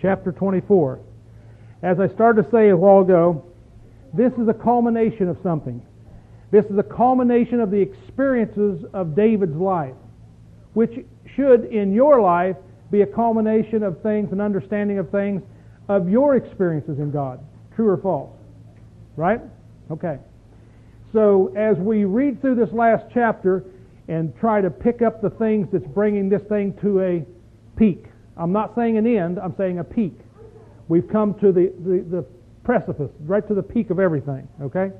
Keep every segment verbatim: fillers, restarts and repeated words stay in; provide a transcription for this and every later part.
chapter twenty-four. As I started to say a while ago, this is a culmination of something. This is a culmination of the experiences of David's life, which should, in your life, be a culmination of things, an understanding of things, of your experiences in God. True or false? Right? Okay. So as we read through this last chapter and try to pick up the things that's bringing this thing to a peak. I'm not saying an end, I'm saying a peak. We've come to the, the, the precipice, right to the peak of everything. Okay?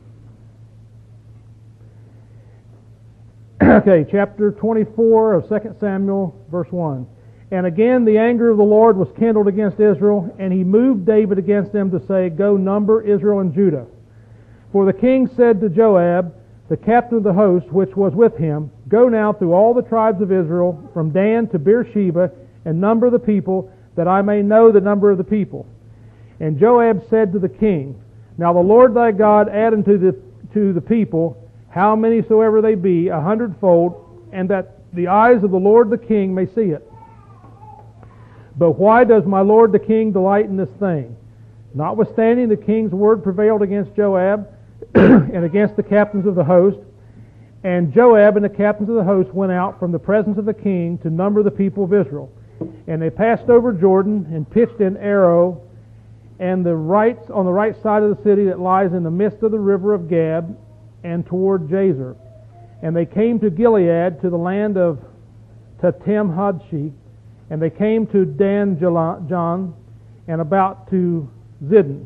Okay, chapter twenty-four of Second Samuel, verse one. And again the anger of the Lord was kindled against Israel, and he moved David against them to say, Go number Israel and Judah. For the king said to Joab, the captain of the host, which was with him, Go now through all the tribes of Israel, from Dan to Beersheba, and number the people, that I may know the number of the people. And Joab said to the king, Now the Lord thy God add unto the, to the people, how many soever they be, a hundredfold, and that the eyes of the Lord the king may see it. But why does my lord the king delight in this thing? Notwithstanding the king's word prevailed against Joab and against the captains of the host, and Joab and the captains of the host went out from the presence of the king to number the people of Israel. And they passed over Jordan and pitched in Arrow, and the right on the right side of the city that lies in the midst of the river of Gab, and toward Jazer. And they came to Gilead, to the land of Tatim-Hodshi, and they came to Dan John, and about to Zidon,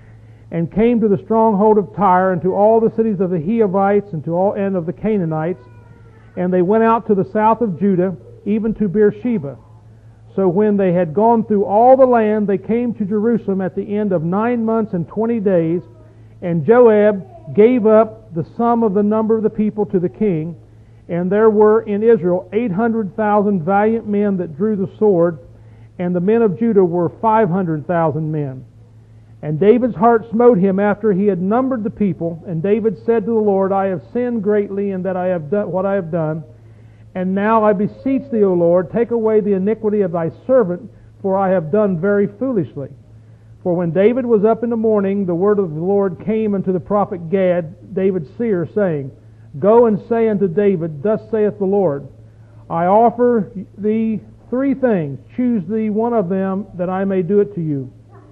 and came to the stronghold of Tyre, and to all the cities of the Hivites, and to all and of the Canaanites. And they went out to the south of Judah, even to Beersheba. So when they had gone through all the land, they came to Jerusalem at the end of nine months and twenty days. And Joab gave up the sum of the number of the people to the king, and there were in Israel eight hundred thousand valiant men that drew the sword, and the men of Judah were five hundred thousand men. And David's heart smote him after he had numbered the people, and David said to the Lord, I have sinned greatly in that I have done what I have done, and now I beseech thee, O Lord, take away the iniquity of thy servant, for I have done very foolishly. For when David was up in the morning, the word of the Lord came unto the prophet Gad, David's seer, saying, Go and say unto David, Thus saith the Lord, I offer thee three things. Choose thee one of them, that I may do it to you.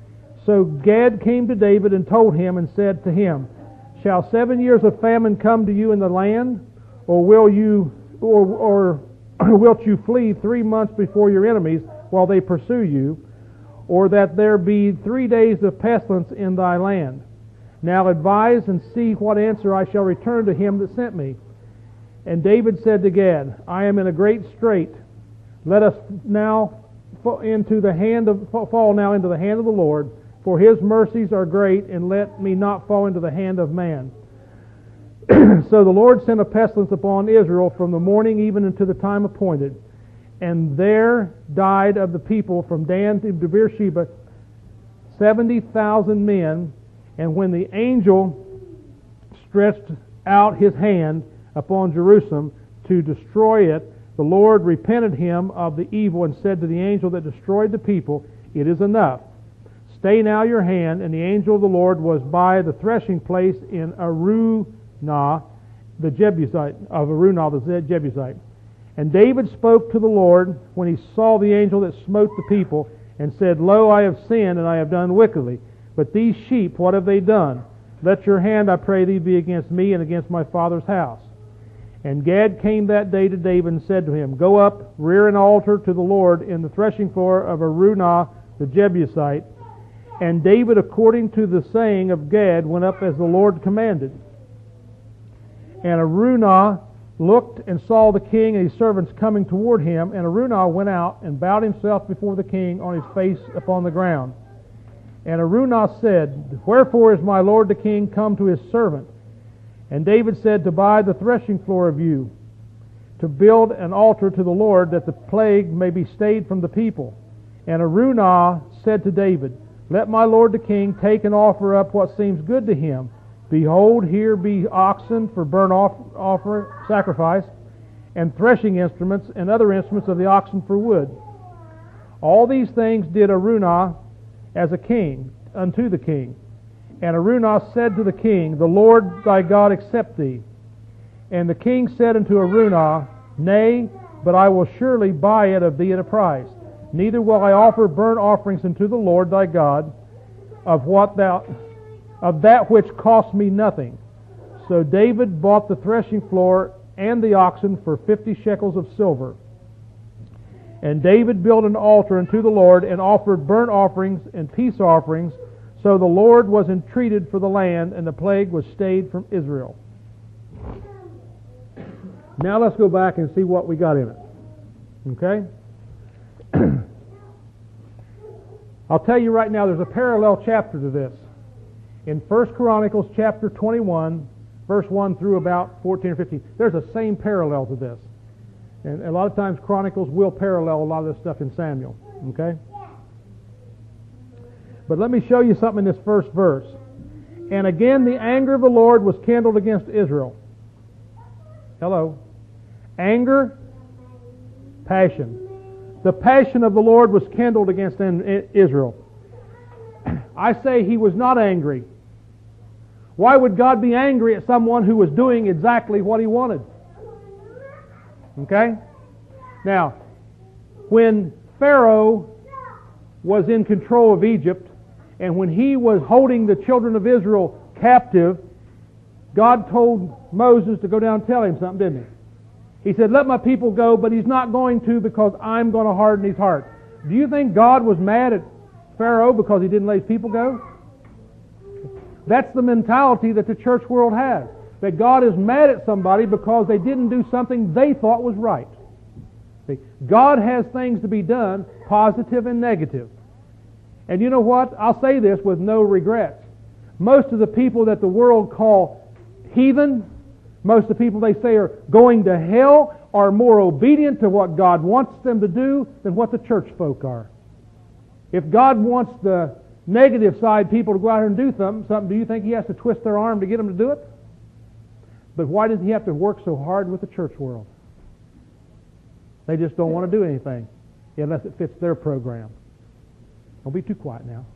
So Gad came to David and told him, and said to him, Shall seven years of famine come to you in the land, or will you, or, or wilt you flee three months before your enemies while they pursue you? Or that there be three days of pestilence in thy land? Now advise and see what answer I shall return to him that sent me. And David said to Gad, I am in a great strait. Let us now fall into the hand of fall now into the hand of the Lord, for his mercies are great, and let me not fall into the hand of man. So the Lord sent a pestilence upon Israel from the morning even unto the time appointed. And there died of the people from Dan to Beersheba seventy thousand men. And when the angel stretched out his hand upon Jerusalem to destroy it, the Lord repented him of the evil and said to the angel that destroyed the people, It is enough. Stay now your hand. And the angel of the Lord was by the threshing place in Arunah, the Jebusite, of Arunah the Jebusite. And David spoke to the Lord when he saw the angel that smote the people, and said, Lo, I have sinned, and I have done wickedly. But these sheep, what have they done? Let your hand, I pray thee, be against me and against my father's house. And Gad came that day to David and said to him, Go up, rear an altar to the Lord in the threshing floor of Arunah the Jebusite. And David, according to the saying of Gad, went up as the Lord commanded. And Arunah looked and saw the king and his servants coming toward him, and Arunah went out and bowed himself before the king on his face upon the ground. And Arunah said, Wherefore is my lord the king come to his servant? And David said, To buy the threshing floor of you, to build an altar to the Lord, that the plague may be stayed from the people. And Arunah said to David, Let my lord the king take and offer up what seems good to him. Behold, here be oxen for burnt off, offer, sacrifice, and threshing instruments, and other instruments of the oxen for wood. All these things did Araunah as a king unto the king. And Araunah said to the king, The Lord thy God accept thee. And the king said unto Araunah, Nay, but I will surely buy it of thee at a price. Neither will I offer burnt offerings unto the Lord thy God of what thou of that which cost me nothing. So David bought the threshing floor and the oxen for fifty shekels of silver. And David built an altar unto the Lord, and offered burnt offerings and peace offerings. So the Lord was entreated for the land, and the plague was stayed from Israel. Now let's go back and see what we got in it. Okay? I'll tell you right now, there's a parallel chapter to this. In First Chronicles chapter twenty-one, verse one through about fourteen or fifteen, there's a same parallel to this. And a lot of times Chronicles will parallel a lot of this stuff in Samuel. Okay? But let me show you something in this first verse. And again the anger of the Lord was kindled against Israel. Hello. Anger, passion. The passion of the Lord was kindled against Israel. I say He was not angry. Why would God be angry at someone who was doing exactly what He wanted? Okay? Now, when Pharaoh was in control of Egypt, and when he was holding the children of Israel captive, God told Moses to go down and tell him something, didn't He? He said, let my people go, but He's not going to because I'm going to harden his heart. Do you think God was mad at Pharaoh because he didn't let his people go? That's the mentality that the church world has. That God is mad at somebody because they didn't do something they thought was right. See, God has things to be done, positive and negative. And you know what? I'll say this with no regrets. Most of the people that the world call heathen, most of the people they say are going to hell, are more obedient to what God wants them to do than what the church folk are. If God wants the negative side people to go out here and do something, something, do you think He has to twist their arm to get them to do it? But why does He have to work so hard with the church world? They just don't want to do anything unless it fits their program. Don't be too quiet now.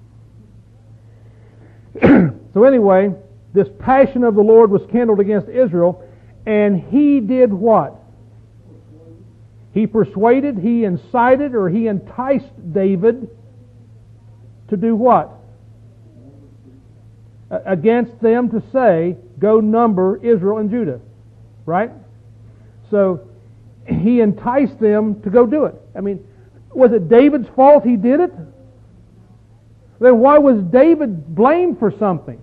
So anyway, this passion of the Lord was kindled against Israel, and He did what? He persuaded, He incited, or He enticed David to do what? Against them to say, go number Israel and Judah. Right? So, He enticed them to go do it. I mean, was it David's fault he did it? Then why was David blamed for something?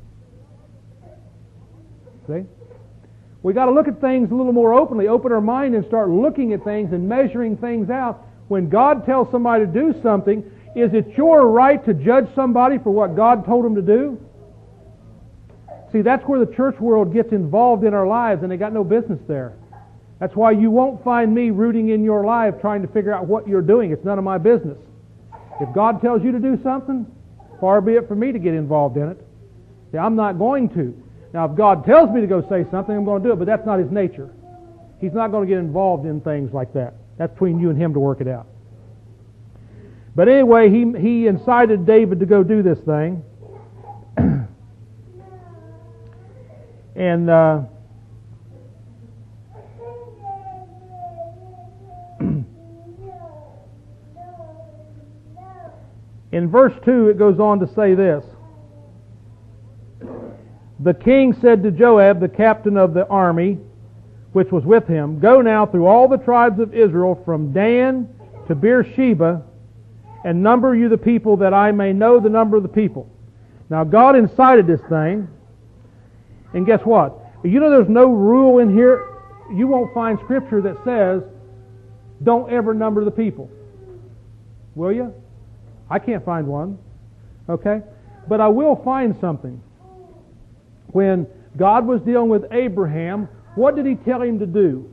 See? We got to look at things a little more openly, open our mind and start looking at things and measuring things out. When God tells somebody to do something, is it your right to judge somebody for what God told them to do? See, that's where the church world gets involved in our lives, and they got no business there. That's why you won't find me rooting in your life trying to figure out what you're doing. It's none of my business. If God tells you to do something, far be it for me to get involved in it. See, I'm not going to. Now, if God tells me to go say something, I'm going to do it, but that's not His nature. He's not going to get involved in things like that. That's between you and Him to work it out. But anyway, he, he incited David to go do this thing. And uh, in verse two it goes on to say this. The king said to Joab, the captain of the army, which was with him, go now through all the tribes of Israel from Dan to Beersheba, and number you the people, that I may know the number of the people. Now God incited this thing, and guess what? You know there's no rule in here. You won't find scripture that says, don't ever number the people. Will you? I can't find one. Okay? But I will find something. When God was dealing with Abraham, what did He tell him to do?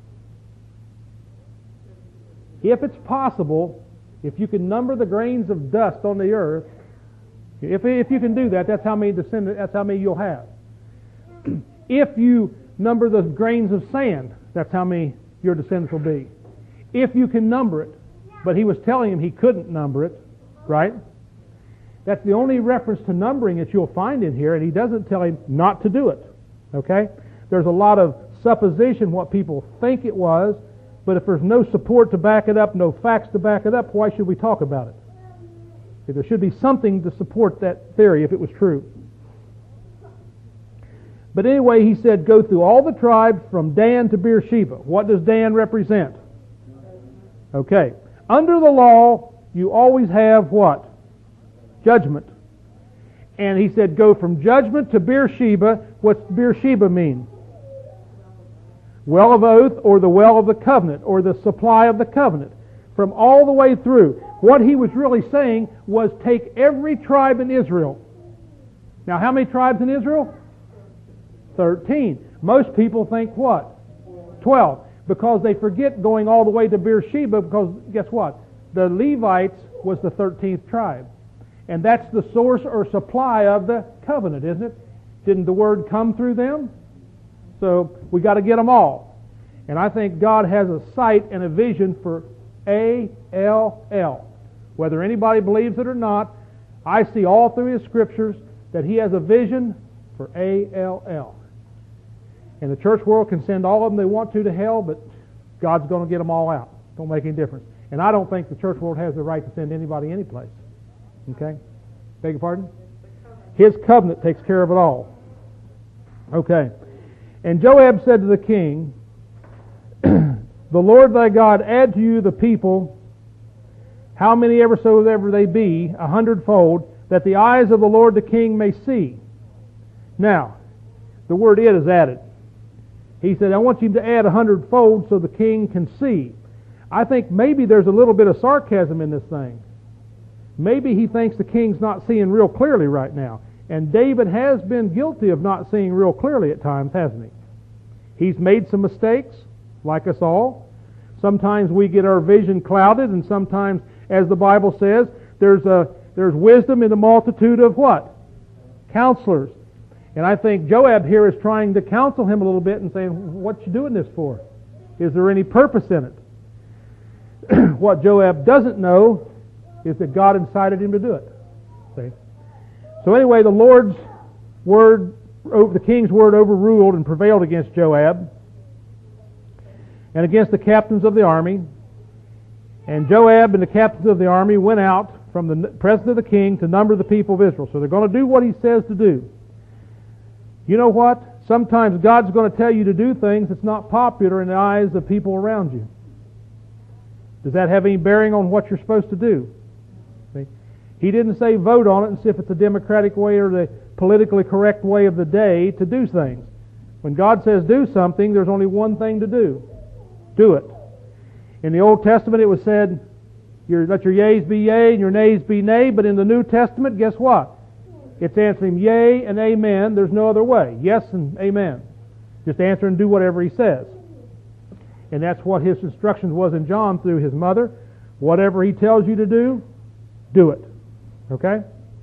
If it's possible, if you can number the grains of dust on the earth, if, if you can do that, that's how many descendants, that's how many you'll have. If you number the grains of sand, that's how many your descendants will be. If you can number it. but he was telling him he couldn't number it, right? That's the only reference to numbering that you'll find in here, and he doesn't tell him not to do it. Okay? There's a lot of supposition what people think it was, but if there's no support to back it up, no facts to back it up, why should we talk about it? There should be something to support that theory if it was true. But anyway, he said, go through all the tribes from Dan to Beersheba. What does Dan represent? Okay. Under the law, you always have what? Judgment. And he said, go from judgment to Beersheba. What's Beersheba mean? Well of oath, or the well of the covenant, or the supply of the covenant. From all the way through. What he was really saying was take every tribe in Israel. Now, how many tribes in Israel? Thirteen. Most people think what? Twelve. Because they forget going all the way to Beersheba, because guess what? The Levites was the thirteenth tribe. And that's the source or supply of the covenant, isn't it? Didn't the word come through them? So we got to get them all. And I think God has a sight and a vision for A L L. Whether anybody believes it or not, I see all through His Scriptures that He has a vision for A L L. And the church world can send all of them they want to to hell, but God's going to get them all out. Don't make any difference. And I don't think the church world has the right to send anybody any place. Okay? Beg your pardon? His covenant takes care of it all. Okay. And Joab said to the king, the Lord thy God add to you the people, how many ever so ever they be, a hundredfold, that the eyes of the Lord the king may see. Now, the word it is added. He said, I want you to add a hundredfold so the king can see. I think maybe there's a little bit of sarcasm in this thing. Maybe he thinks the king's not seeing real clearly right now. And David has been guilty of not seeing real clearly at times, hasn't he? He's made some mistakes, like us all. Sometimes we get our vision clouded, and sometimes, as the Bible says, there's a there's wisdom in the multitude of what? Counselors. And I think Joab here is trying to counsel him a little bit and saying, what you doing this for? Is there any purpose in it? What Joab doesn't know is that God incited him to do it. See? So anyway, the Lord's word, the king's word overruled and prevailed against Joab and against the captains of the army. And Joab and the captains of the army went out from the presence of the king to number the people of Israel. So they're going to do what he says to do. You know what? Sometimes God's going to tell you to do things that's not popular in the eyes of people around you. Does that have any bearing on what you're supposed to do? See? He didn't say vote on it and see if it's a democratic way or the politically correct way of the day to do things. When God says do something, there's only one thing to do. Do it. In the Old Testament it was said, your, let your yeas be yea and your nays be nay, but in the New Testament, guess what? It's answering yea and amen. There's no other way. Yes and amen. Just answer and do whatever he says. And that's what his instructions was in John through his mother. Whatever he tells you to do, do it. Okay?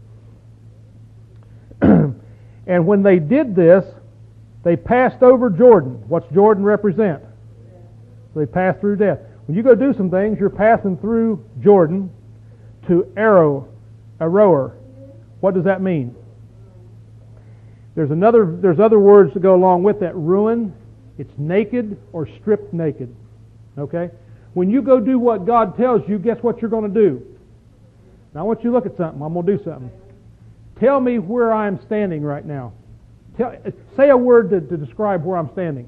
And when they did this, they passed over Jordan. What's Jordan represent? They passed through death. When you go do some things, you're passing through Jordan to Arrow, Aroer. What does that mean? There's another. There's other words to go along with that. Ruin. It's naked or stripped naked. Okay? When you go do what God tells you, guess what you're going to do? Now I want you to look at something. I'm going to do something. Tell me where I'm standing right now. Tell, say a word to, to describe where I'm standing.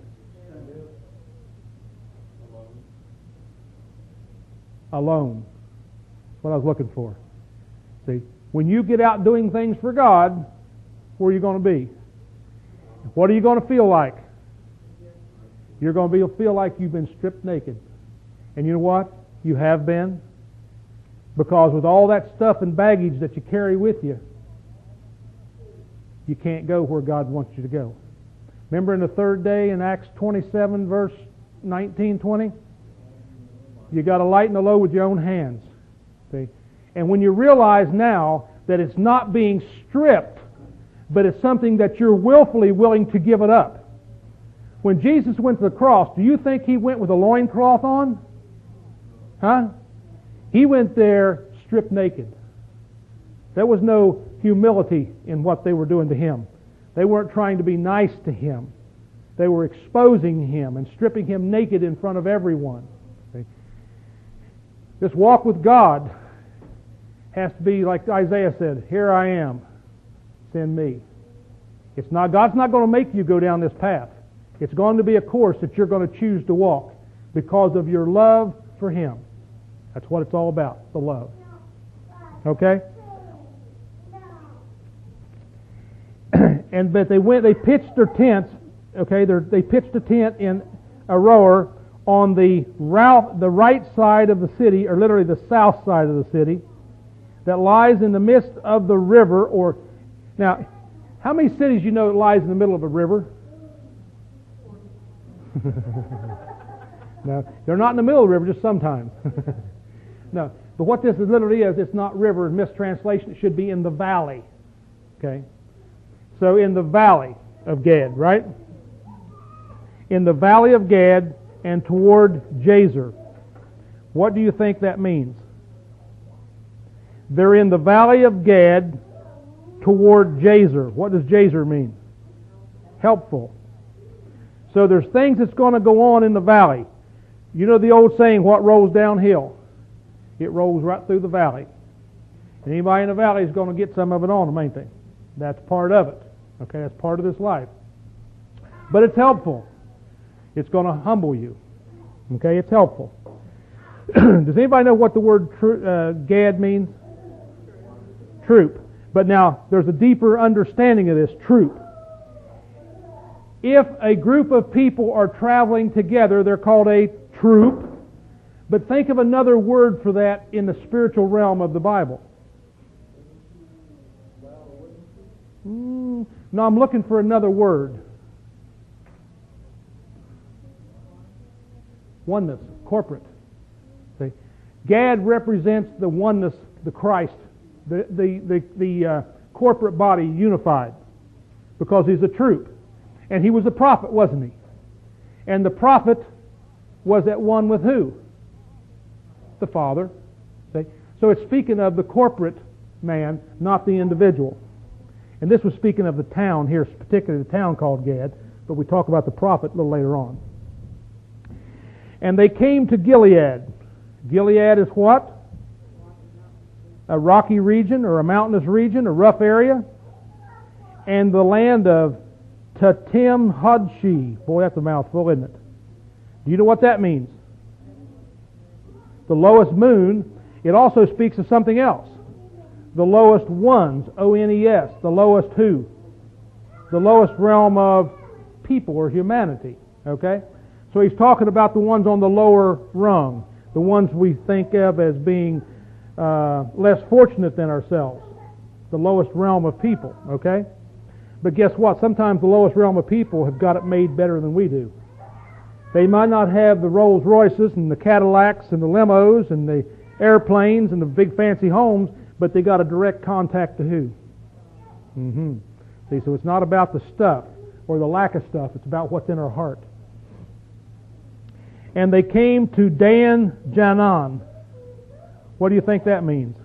Alone. That's what I was looking for. See? When you get out doing things for God, where are you going to be? What are you going to feel like? You're going to be, feel like you've been stripped naked. And you know what? You have been. Because with all that stuff and baggage that you carry with you, you can't go where God wants you to go. Remember in the third day in Acts twenty-seven, verse nineteen, twenty? You got to lighten the load with your own hands. See? And when you realize now that it's not being stripped, but it's something that you're willfully willing to give it up. When Jesus went to the cross, do you think He went with a loincloth on? Huh? He went there stripped naked. There was no humility in what they were doing to him. They weren't trying to be nice to him. They were exposing him and stripping him naked in front of everyone. See? This walk with God has to be like Isaiah said, "Here I am, send me." It's not, God's not going to make you go down this path. It's going to be a course that you're going to choose to walk because of your love for Him. That's what it's all about, the love. Okay? And but they went, they pitched their tents. Okay, they pitched a tent in Aroer on the route, the right side of the city, or literally the south side of the city, that lies in the midst of the river. Or now, how many cities you know it lies in the middle of a river? No, they're not in the middle of the river, just sometimes. No, but what this literally is, it's not river, mistranslation. It should be in the valley. Okay, so in the valley of Gad, right? In the valley of Gad and toward Jazer. What do you think that means? They're in the valley of Gad toward Jazer. What does Jazer mean? Helpful. So there's things that's going to go on in the valley. You know the old saying, what rolls downhill? It rolls right through the valley. And anybody in the valley is going to get some of it on them, ain't they? That's part of it. Okay, that's part of this life. But it's helpful. It's going to humble you. Okay, it's helpful. Does anybody know what the word tr- uh, Gad means? Troop. But now, there's a deeper understanding of this, troop. If a group of people are traveling together, they're called a troop. But think of another word for that in the spiritual realm of the Bible. Mm, no, I'm looking for another word. Oneness, corporate. See? Gad represents the oneness, the Christ, the the the, the uh, corporate body unified, because he's a troop, and he was a prophet, wasn't he? And the prophet was at one with who? The Father. See? So it's speaking of the corporate man, not the individual. And this was speaking of the town here, particularly the town called Gad, but we talk about the prophet a little later on. And they came to Gilead. Gilead is what? A rocky region or a mountainous region, a rough area. And the land of Tatim Hodshi. Boy, that's a mouthful, isn't it? Do you know what that means? The lowest moon. It also speaks of something else. The lowest ones, O N E S. The lowest who? The lowest realm of people or humanity. Okay? So he's talking about the ones on the lower rung, the ones we think of as being uh, less fortunate than ourselves, the lowest realm of people, okay? But guess what? Sometimes the lowest realm of people have got it made better than we do. They might not have the Rolls Royces and the Cadillacs and the limos and the airplanes and the big fancy homes, but they got a direct contact to who? Mm-hmm. See, so it's not about the stuff or the lack of stuff. It's about what's in our heart. And they came to Dan Janan. What do you think that means?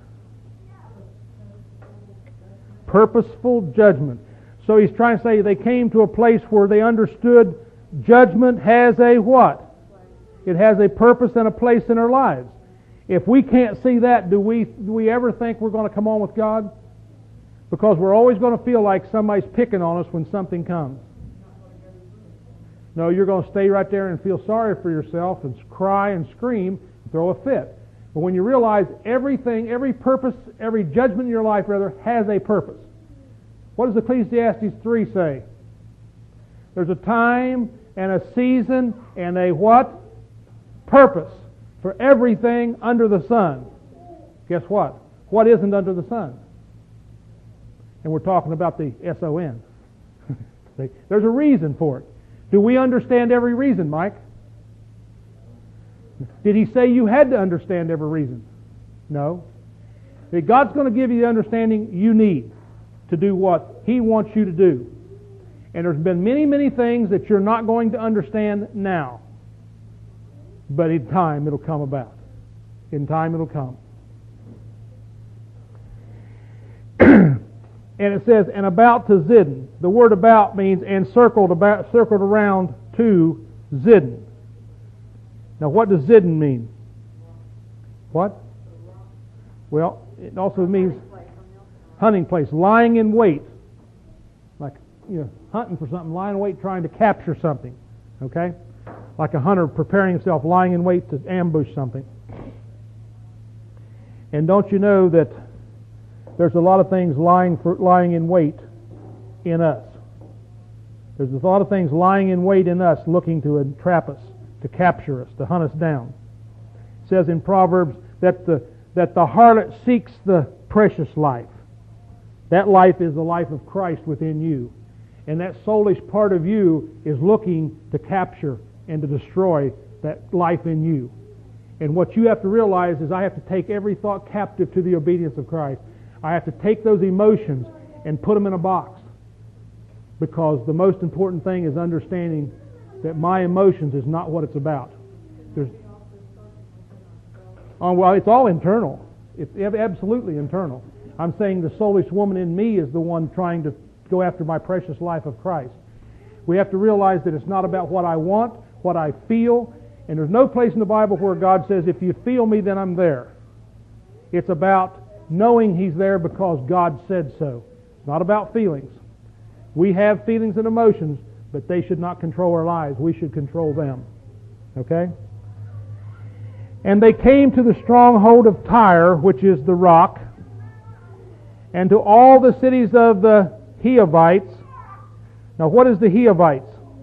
Purposeful judgment. So he's trying to say they came to a place where they understood judgment has a what? It has a purpose and a place in our lives. If we can't see that, do we, do we ever think we're going to come on with God? Because we're always going to feel like somebody's picking on us when something comes. No, you're going to stay right there and feel sorry for yourself and cry and scream and throw a fit. But when you realize everything, every purpose, every judgment in your life, rather, has a purpose. What does Ecclesiastes three say? There's a time and a season and a what? Purpose for everything under the sun. Guess what? What isn't under the sun? And we're talking about the S O N. See? There's a reason for it. Do we understand every reason, Mike? Did he say you had to understand every reason? No. God's going to give you the understanding you need to do what He wants you to do. And there's been many, many things that you're not going to understand now. But in time, it'll come about. In time it'll come. And it says, and about to Zidon. The word about means encircled about, circled around to Zidon. Now what does Zidon mean? What? Well, it also means hunting place, lying in wait. Like, you know, hunting for something, lying in wait, trying to capture something. Okay? Like a hunter preparing himself, lying in wait to ambush something. And don't you know that there's a lot of things lying for, lying in wait in us. There's a lot of things lying in wait in us, looking to entrap us, to capture us, to hunt us down. It says in Proverbs that the that the harlot seeks the precious life. That life is the life of Christ within you. And that soulish part of you is looking to capture and to destroy that life in you. And what you have to realize is I have to take every thought captive to the obedience of Christ. I have to take those emotions and put them in a box. Because the most important thing is understanding that my emotions is not what it's about. There's, oh, well, it's all internal. It's absolutely internal. I'm saying the soulish woman in me is the one trying to go after my precious life of Christ. We have to realize that it's not about what I want, what I feel, and there's no place in the Bible where God says, if you feel me, then I'm there. It's about knowing He's there because God said so. It's not about feelings. We have feelings and emotions, but they should not control our lives. We should control them. Okay? And they came to the stronghold of Tyre, which is the rock, and to all the cities of the Hivites. Now, what is the Hivites?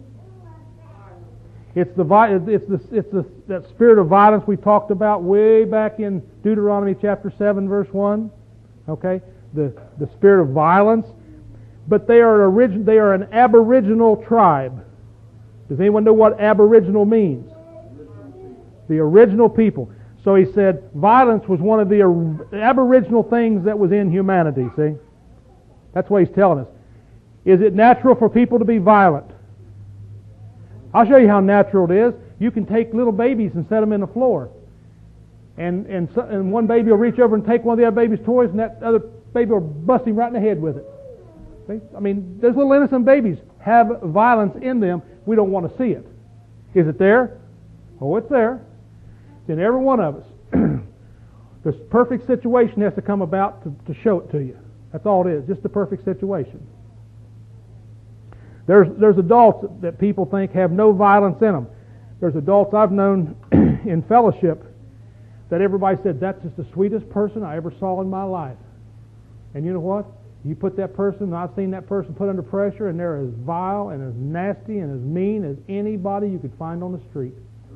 It's the it's the it's the that spirit of violence we talked about way back in Deuteronomy chapter seven, verse one. Okay, the the spirit of violence. But they are an origin, they are an aboriginal tribe. Does anyone know what aboriginal means? The original people. So he said violence was one of the aboriginal things that was in humanity. See, that's what he's telling us. Is it natural for people to be violent? I'll show you how natural it is. You can take little babies and set them in the floor. And and, so, and one baby will reach over and take one of the other baby's toys, and that other baby will bust him right in the head with it. See? I mean, those little innocent babies have violence in them. We don't want to see it. Is it there? Oh, it's there. It's in every one of us. This perfect situation has to come about to, to show it to you. That's all it is, just the perfect situation. There's there's adults that people think have no violence in them. There's adults I've known in fellowship that everybody said, that's just the sweetest person I ever saw in my life. And you know what? You put that person, I've seen that person put under pressure, and they're as vile and as nasty and as mean as anybody you could find on the street.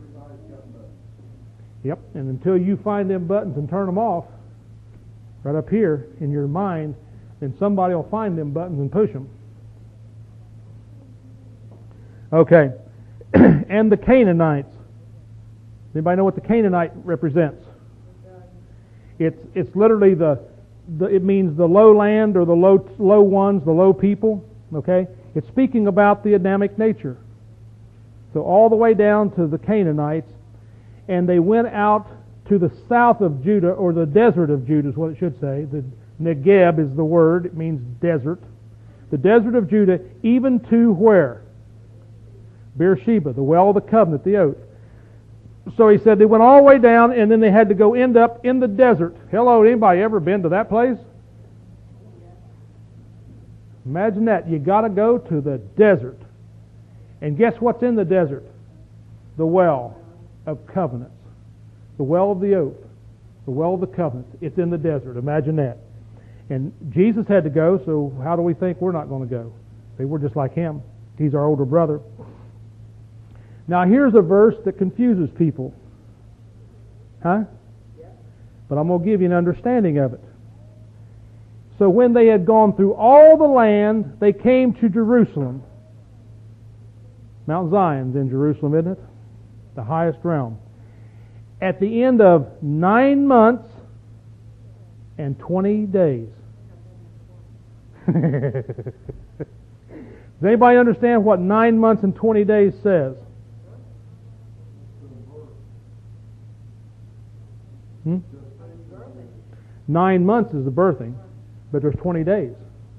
Yep, and until you find them buttons and turn them off, right up here in your mind, then somebody will find them buttons and push them. Okay, and the Canaanites. Anybody know what the Canaanite represents? It's it's literally the, the it means the low land or the low low ones, the low people. Okay, it's speaking about the Adamic nature. So all the way down to the Canaanites, and they went out to the south of Judah, or the desert of Judah is what it should say. The Negeb is the word; it means desert. The desert of Judah, even to where? Beersheba, the well of the covenant, the oath. So he said they went all the way down, and then they had to go end up in the desert. Hello, anybody ever been to that place? Imagine that. You got to go to the desert. And guess what's in the desert? The well of covenants. The well of the oath. The well of the covenants. It's in the desert. Imagine that. And Jesus had to go, so how do we think we're not going to go? See, we're just like Him. He's our older brother. Now here's a verse that confuses people. Huh? But I'm going to give you an understanding of it. So when they had gone through all the land, they came to Jerusalem. Mount Zion's in Jerusalem, isn't it? The highest realm. At the end of nine months and twenty days. Does anybody understand what nine months and twenty days says? Hmm? Nine months is the birthing, but there's twenty days.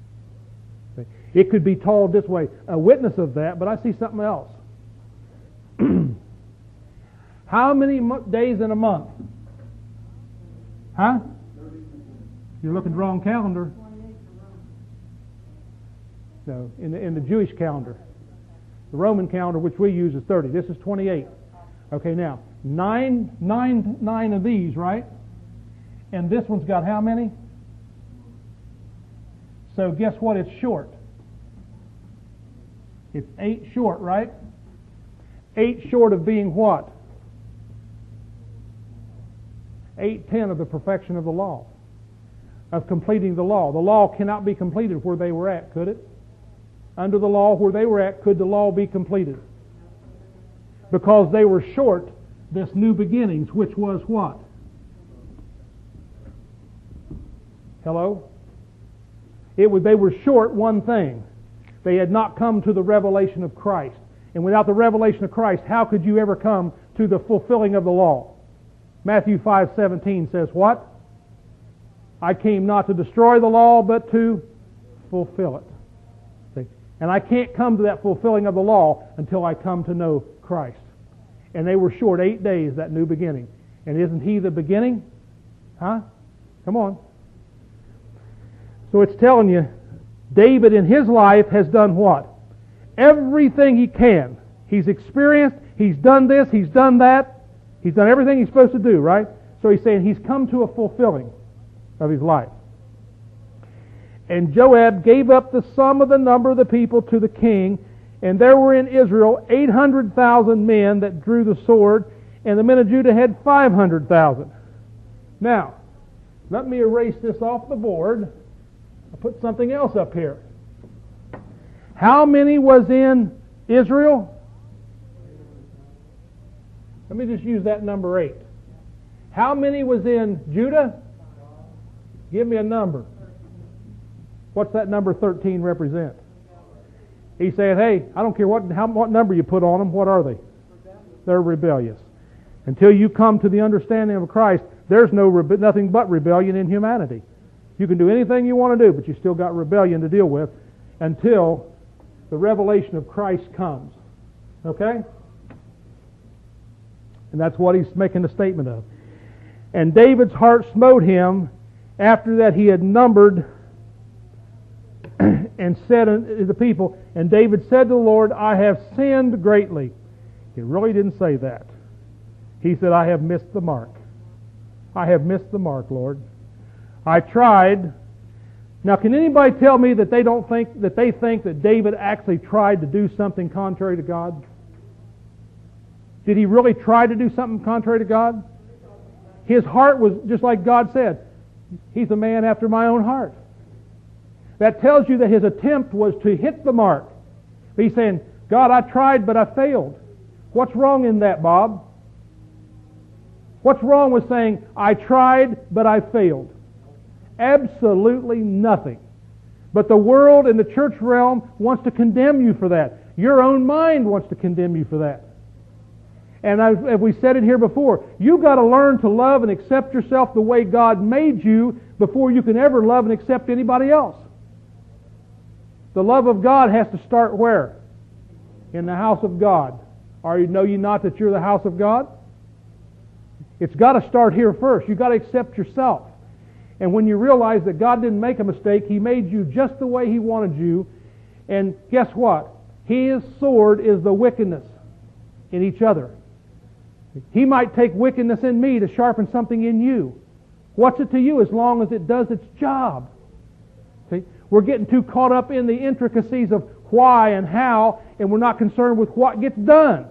It could be told this way, a witness of that, but I see something else. How many mo- days in a month? Huh? You're looking at the wrong calendar. No, in the, in the Jewish calendar. The Roman calendar, which we use, is thirty. This is twenty-eight. Okay, now, nine, nine, nine of these, right? And this one's got how many? So guess what? It's short. It's eight short, right? Eight short of being what? Eight, ten of the perfection of the law. Of completing the law. The law cannot be completed where they were at, could it? Under the law where they were at, could the law be completed? Because they were short this new beginnings, which was what? Hello? It was, they were short one thing. They had not come to the revelation of Christ. And without the revelation of Christ, how could you ever come to the fulfilling of the law? Matthew five seventeen says what? I came not to destroy the law, but to fulfill it. See? And I can't come to that fulfilling of the law until I come to know Christ. And they were short eight days, that new beginning. And isn't He the beginning? Huh? Come on. So it's telling you, David in his life has done what? Everything he can. He's experienced, he's done this, he's done that. He's done everything he's supposed to do, right? So he's saying he's come to a fulfilling of his life. And Joab gave up the sum of the number of the people to the king, and there were in Israel eight hundred thousand men that drew the sword, and the men of Judah had five hundred thousand. Now, let me erase this off the board. I'll put something else up here. How many was in Israel? Let me just use that number eight. How many was in Judah? Give me a number. What's that number thirteen represent? He said, hey, I don't care what, how, what number you put on them, what are they? They're rebellious. Until you come to the understanding of Christ, there's no nothing but rebellion in humanity. You can do anything you want to do, but you still got rebellion to deal with until the revelation of Christ comes. Okay? And that's what he's making a statement of. And David's heart smote him after that he had numbered and said to the people, and David said to the Lord, I have sinned greatly. He really didn't say that. He said, I have missed the mark. I have missed the mark, Lord. I tried. Now, can anybody tell me that they don't think that they think that David actually tried to do something contrary to God? Did he really try to do something contrary to God? His heart was just like God said. He's a man after my own heart. That tells you that his attempt was to hit the mark. He's saying, God, I tried, but I failed. What's wrong in that, Bob? What's wrong with saying, I tried, but I failed? Absolutely nothing. But the world and the church realm wants to condemn you for that. Your own mind wants to condemn you for that. And as we said it here before, you've got to learn to love and accept yourself the way God made you before you can ever love and accept anybody else. The love of God has to start where? In the house of God. Are you, know you not that you're the house of God? It's got to start here first. You've got to accept yourself. And when you realize that God didn't make a mistake, He made you just the way He wanted you. And guess what? His sword is the wickedness in each other. He might take wickedness in me to sharpen something in you. What's it to you as long as it does its job? See? We're getting too caught up in the intricacies of why and how, and we're not concerned with what gets done.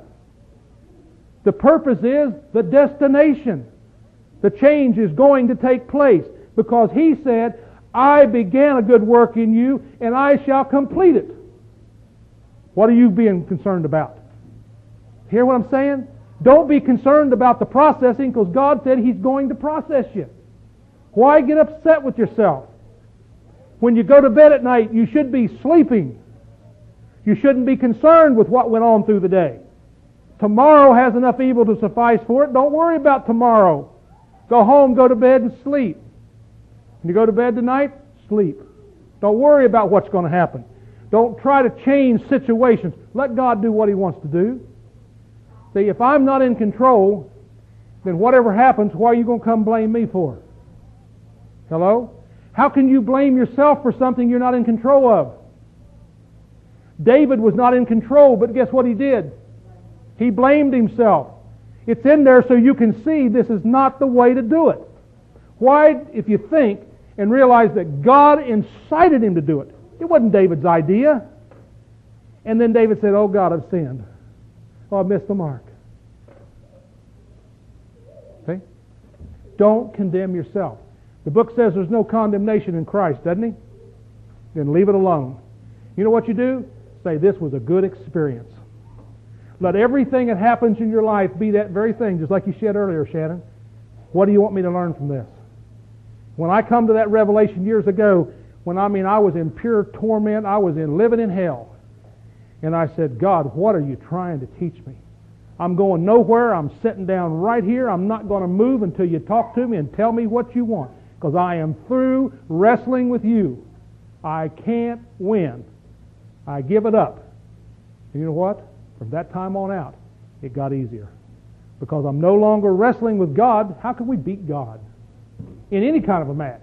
The purpose is the destination. The change is going to take place because He said, I began a good work in you and I shall complete it. What are you being concerned about? Hear what I'm saying? Don't be concerned about the processing because God said He's going to process you. Why get upset with yourself? When you go to bed at night, you should be sleeping. You shouldn't be concerned with what went on through the day. Tomorrow has enough evil to suffice for it. Don't worry about tomorrow. Go home, go to bed, and sleep. When you go to bed tonight, sleep. Don't worry about what's going to happen. Don't try to change situations. Let God do what He wants to do. See, if I'm not in control, then whatever happens, why are you going to come blame me for? Hello? How can you blame yourself for something you're not in control of? David was not in control, but guess what he did? He blamed himself. It's in there so you can see this is not the way to do it. Why, if you think and realize that God incited him to do it? It wasn't David's idea. And then David said, oh God, I've sinned. Oh, I missed the mark. See? Don't condemn yourself. The book says there's no condemnation in Christ, doesn't he? Then leave it alone. You know what you do? Say, this was a good experience. Let everything that happens in your life be that very thing, just like you said earlier, Shannon. What do you want me to learn from this? When I come to that revelation years ago, when I mean I was in pure torment, I was in living in hell. And I said, God, what are you trying to teach me? I'm going nowhere. I'm sitting down right here. I'm not going to move until you talk to me and tell me what you want. Because I am through wrestling with you. I can't win. I give it up. And you know what? From that time on out, it got easier. Because I'm no longer wrestling with God. How can we beat God? In any kind of a match.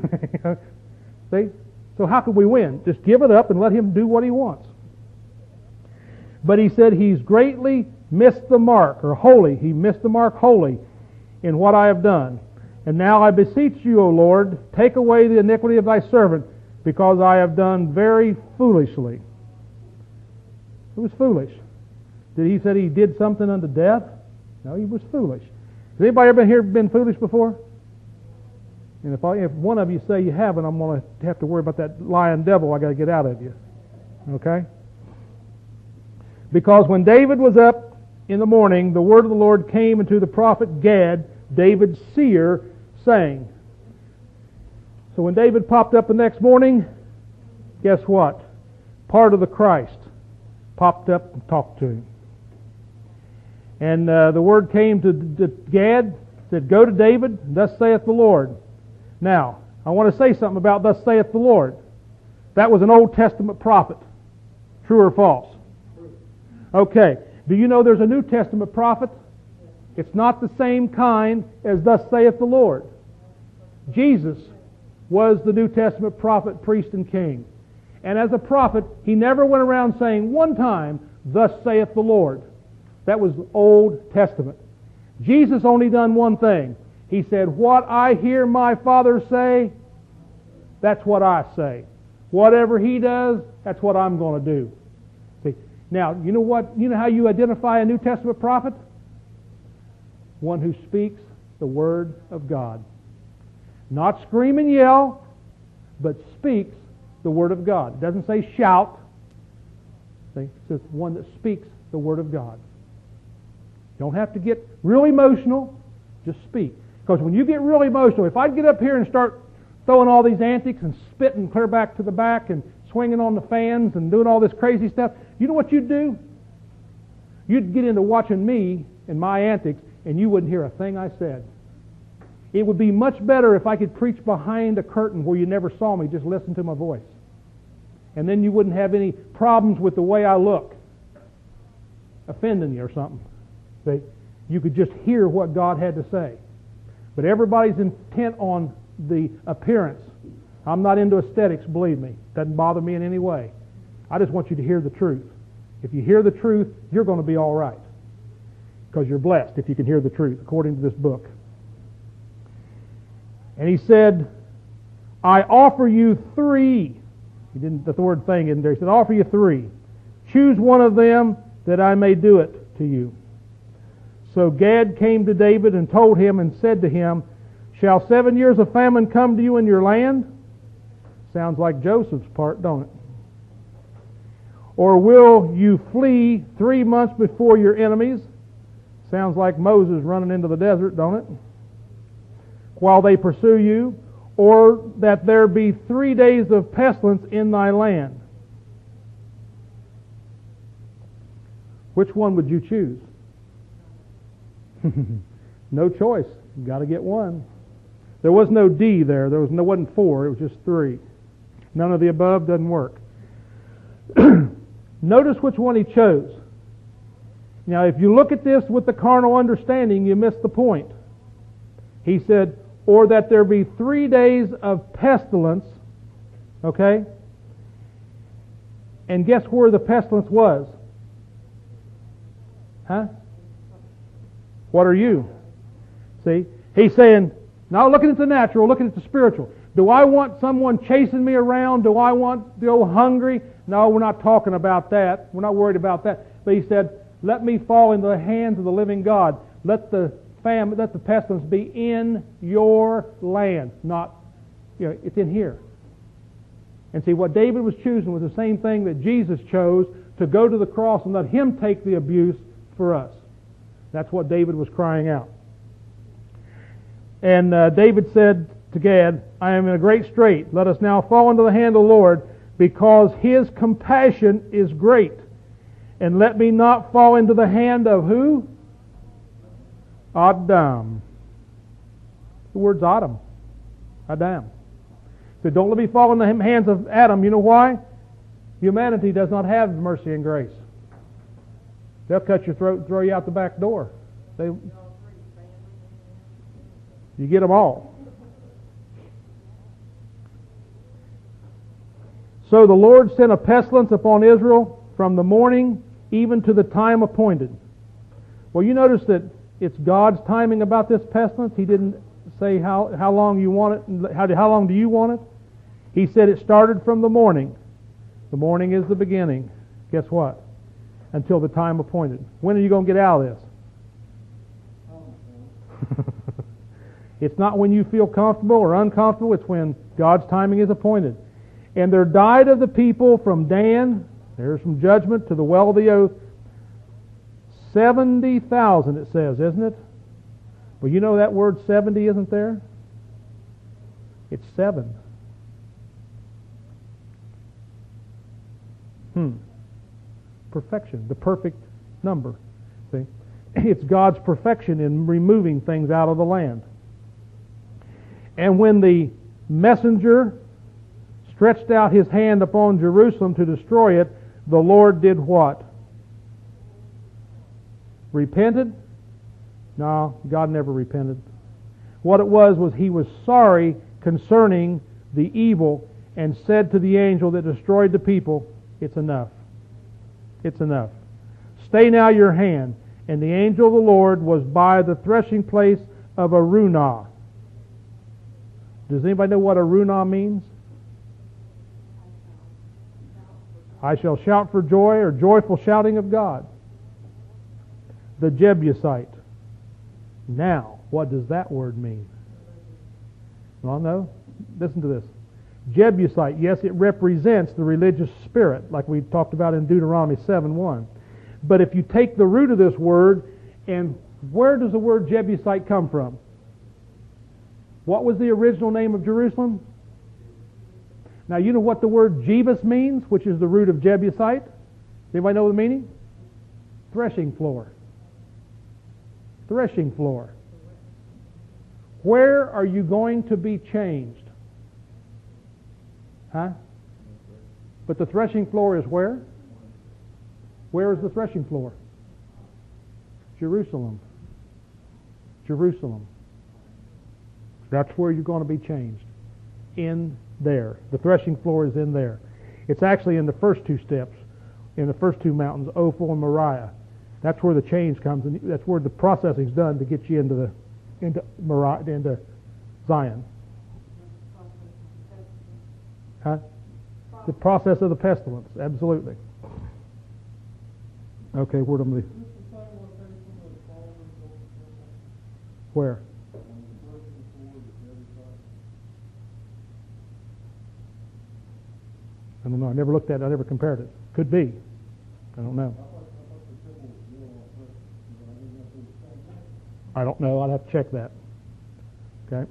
See? So how can we win? Just give it up and let Him do what He wants. But he said he's greatly missed the mark, or wholly. He missed the mark wholly in what I have done. And now I beseech you, O Lord, take away the iniquity of thy servant, because I have done very foolishly. It was foolish. Did he say he did something unto death? No, he was foolish. Has anybody ever been here been foolish before? And if, I, if one of you say you haven't, I'm going to have to worry about that lying devil I got to get out of you. Okay? Because when David was up in the morning, the word of the Lord came unto the prophet Gad, David's seer, saying. So when David popped up the next morning, guess what? Part of the Christ popped up and talked to him. And uh, the word came to, to Gad, said, go to David, thus saith the Lord. Now, I want to say something about thus saith the Lord. That was an Old Testament prophet. True or false? Okay. Do you know there's a New Testament prophet? It's not the same kind as thus saith the Lord. Jesus was the New Testament prophet, priest, and king. And as a prophet, he never went around saying one time, thus saith the Lord. That was Old Testament. Jesus only done one thing. He said, what I hear my Father say, that's what I say. Whatever He does, that's what I'm going to do. See, now, you know what? You know how you identify a New Testament prophet? One who speaks the Word of God. Not scream and yell, but speaks the Word of God. It doesn't say shout. See, it says one that speaks the Word of God. You don't have to get real emotional. Just speak. Because when you get really emotional, if I get up here and start throwing all these antics and spitting clear back to the back and swinging on the fans and doing all this crazy stuff, you know what you'd do? You'd get into watching me and my antics, and you wouldn't hear a thing I said. It would be much better if I could preach behind a curtain where you never saw me, just listen to my voice. And then you wouldn't have any problems with the way I look, offending you or something. See? You could just hear what God had to say. But everybody's intent on the appearance. I'm not into aesthetics, believe me. Doesn't bother me in any way. I just want you to hear the truth. If you hear the truth, you're going to be all right. Because you're blessed if you can hear the truth, according to this book. And he said, I offer you three. He didn't, the word thing in there. He said, I offer you three. Choose one of them that I may do it to you. So Gad came to David and told him and said to him, shall seven years of famine come to you in your land? Sounds like Joseph's part, don't it? Or will you flee three months before your enemies? Sounds like Moses running into the desert, don't it? While they pursue you. Or that there be three days of pestilence in thy land. Which one would you choose? No choice. You've got to get one. There was no D there. There was no wasn't four. It was just three. None of the above doesn't work. Notice which one he chose. Now, if you look at this with the carnal understanding, you miss the point. He said, or that there be three days of pestilence, okay? And guess where the pestilence was? Huh? What are you? See? He's saying, not looking at the natural, looking at the spiritual. Do I want someone chasing me around? Do I want to go hungry? No, we're not talking about that. We're not worried about that. But he said, let me fall into the hands of the living God. Let the famine, let the pestilence be in your land. Not, you know, it's in here. And see, what David was choosing was the same thing that Jesus chose, to go to the cross and let Him take the abuse for us. That's what David was crying out. And uh, David said to Gad, I am in a great strait. Let us now fall into the hand of the Lord, because His compassion is great. And let me not fall into the hand of who? Adam. The word's Adam. Adam. So don't let me fall in the hands of Adam. You know why? Humanity does not have mercy and grace. They'll cut your throat and throw you out the back door. They, you get them all. So the Lord sent a pestilence upon Israel from the morning even to the time appointed. Well, you notice that it's God's timing about this pestilence. He didn't say how, how long you want it, how, how long do you want it? He said it started from the morning. The morning is the beginning. Guess what? Until the time appointed. When are you going to get out of this? It's not when you feel comfortable or uncomfortable. It's when God's timing is appointed. And there died of the people from Dan, there's some judgment, to the well of the oath, seventy thousand, it says, isn't it? Well, you know that word seventy isn't there? It's seven. Hmm. Perfection, the perfect number. See? It's God's perfection in removing things out of the land. And when the messenger stretched out his hand upon Jerusalem to destroy it, the Lord did what? Repented? No, God never repented. What it was was He was sorry concerning the evil, and said to the angel that destroyed the people, it's enough. It's enough. Stay now your hand. And the angel of the Lord was by the threshing place of Arunah. Does anybody know what Arunah means? I shall shout for joy, or joyful shouting of God. The Jebusite. Now, what does that word mean? Well, no. Listen to this. Jebusite, yes, it represents the religious spirit, like we talked about in Deuteronomy seven one. But if you take the root of this word, and where does the word Jebusite come from? What was the original name of Jerusalem? Now, you know what the word Jebus means, which is the root of Jebusite? Anybody know the meaning? Threshing floor. Threshing floor. Where are you going to be changed? Huh? But the threshing floor is where? Where is the threshing floor? Jerusalem. Jerusalem. That's where you're going to be changed. In there. The threshing floor is in there. It's actually in the first two steps, in the first two mountains, Ophel and Moriah. That's where the change comes, and that's where the processing is done to get you into the into Moriah, into Zion. Huh? The process of the pestilence, absolutely. Okay, where am I? Where? I don't know. I never looked at it. I never compared it. Could be. I don't know. I don't know. I'd have to check that. Okay.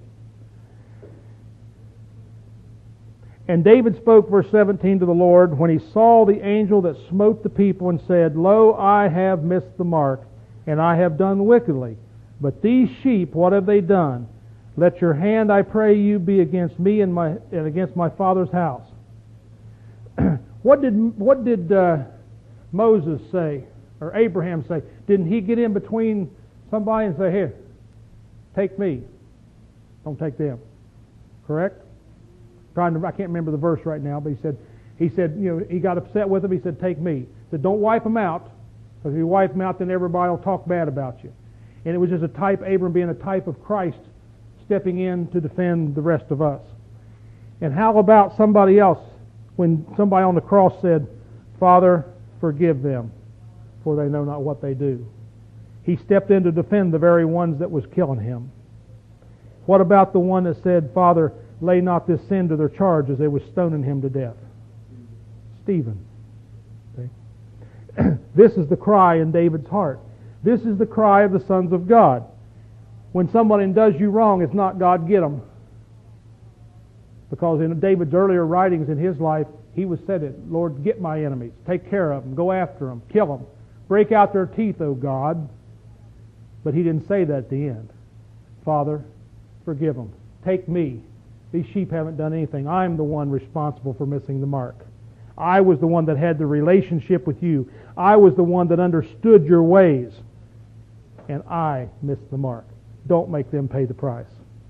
And David spoke, verse seventeen, to the Lord when he saw the angel that smote the people, and said, Lo, I have missed the mark, and I have done wickedly. But these sheep, what have they done? Let your hand, I pray you, be against me and my and against my father's house. what did what did uh, Moses say, or Abraham say? Didn't he get in between somebody and say, "Here, take me, don't take them"? Correct? Trying to, I can't remember the verse right now, but he said, he said, you know, he got upset with him. He said, "Take me." He said, "Don't wipe them out, because if you wipe them out, then everybody will talk bad about you." And it was just a type, Abram being a type of Christ stepping in to defend the rest of us. And how about somebody else, when somebody on the cross said, "Father, forgive them, for they know not what they do"? He stepped in to defend the very ones that was killing him. What about the one that said, "Father, lay not this sin to their charge," as they were stoning him to death? Stephen. Okay. This is the cry in David's heart. This is the cry of the sons of God. When somebody does you wrong, it's not "God, get them." Because in David's earlier writings in his life, he was said it, "Lord, get my enemies. Take care of them. Go after them. Kill them. Break out their teeth, O God." But he didn't say that at the end. "Father, forgive them. Take me. These sheep haven't done anything. I'm the one responsible for missing the mark. I was the one that had the relationship with you. I was the one that understood your ways. And I missed the mark. Don't make them pay the price."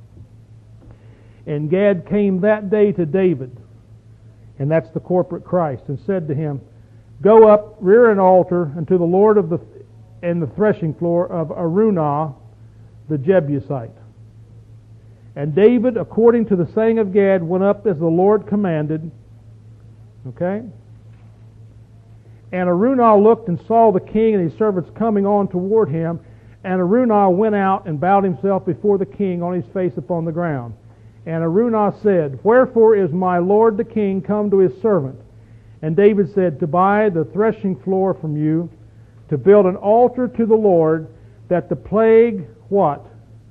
And Gad came that day to David, and that's the corporate Christ, and said to him, "Go up, rear an altar unto the Lord of the and the threshing floor of Araunah the Jebusite." And David, according to the saying of Gad, went up as the Lord commanded. Okay? And Araunah looked and saw the king and his servants coming on toward him. And Araunah went out and bowed himself before the king on his face upon the ground. And Araunah said, "Wherefore is my lord the king come to his servant?" And David said, "To buy the threshing floor from you, to build an altar to the Lord, that the plague," what?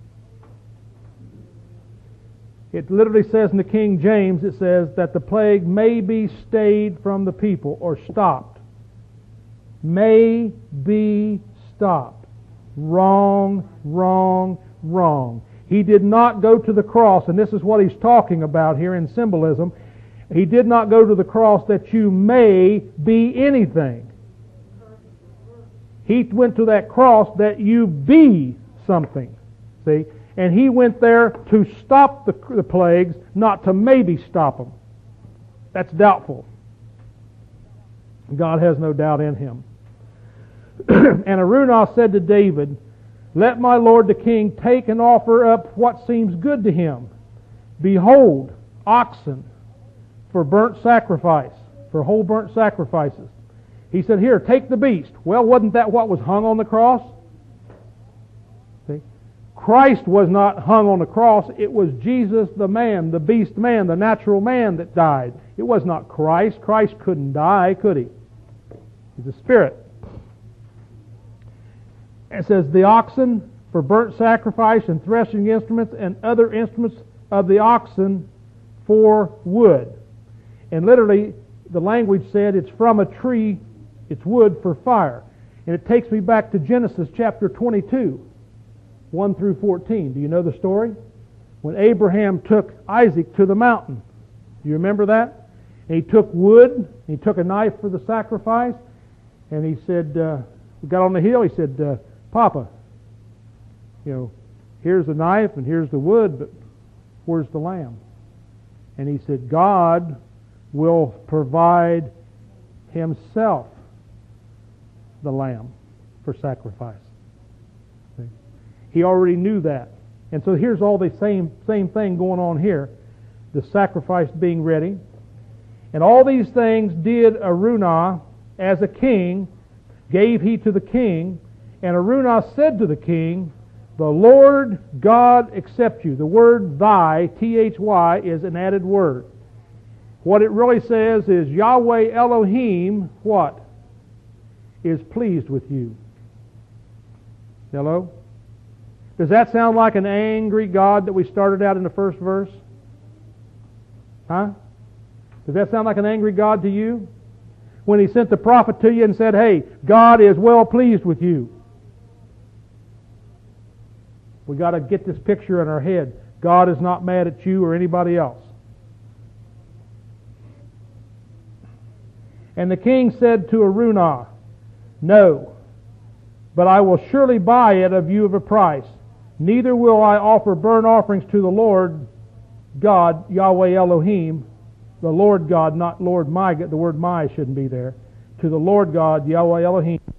It literally says in the King James, it says that the plague may be stayed from the people, or stopped. May be stopped. Wrong, wrong, wrong. He did not go to the cross, and this is what he's talking about here in symbolism. He did not go to the cross that you may be anything. He went to that cross that you be something. See? And he went there to stop the, the plagues, not to maybe stop them. That's doubtful. God has no doubt in him. And Araunah said to David, "Let my lord the king take and offer up what seems good to him. Behold, oxen for burnt sacrifice, for whole burnt sacrifices." He said, "Here, take the beast." Well, wasn't that what was hung on the cross? See? Christ was not hung on the cross. It was Jesus, the man, the beast man, the natural man that died. It was not Christ. Christ couldn't die, could he? He's a spirit. It says, "The oxen for burnt sacrifice and threshing instruments and other instruments of the oxen for wood." And literally, the language said it's from a tree, it's wood for fire. And it takes me back to Genesis chapter twenty-two, one through fourteen. Do you know the story? When Abraham took Isaac to the mountain. Do you remember that? And he took wood, and he took a knife for the sacrifice, and he said, uh, we got on the hill, he said, uh, "Papa, you know, here's the knife and here's the wood, but where's the lamb?" And he said, "God will provide himself the lamb for sacrifice." See? He already knew that. And so here's all the same, same thing going on here. The sacrifice being ready. And all these things did Araunah as a king, gave he to the king. And Araunah said to the king, "The Lord God accept you." The word thy, T H Y, is an added word. What it really says is Yahweh Elohim, what? Is pleased with you. Hello? Does that sound like an angry God that we started out in the first verse? Huh? Does that sound like an angry God to you? When he sent the prophet to you and said, "Hey, God is well pleased with you." We got to get this picture in our head. God is not mad at you or anybody else. And the king said to Araunah, No, but I will surely buy it of you of a price. Neither will I offer burnt offerings to the Lord God, Yahweh Elohim, the Lord God, not Lord my, the word my shouldn't be there, to the Lord God, Yahweh Elohim,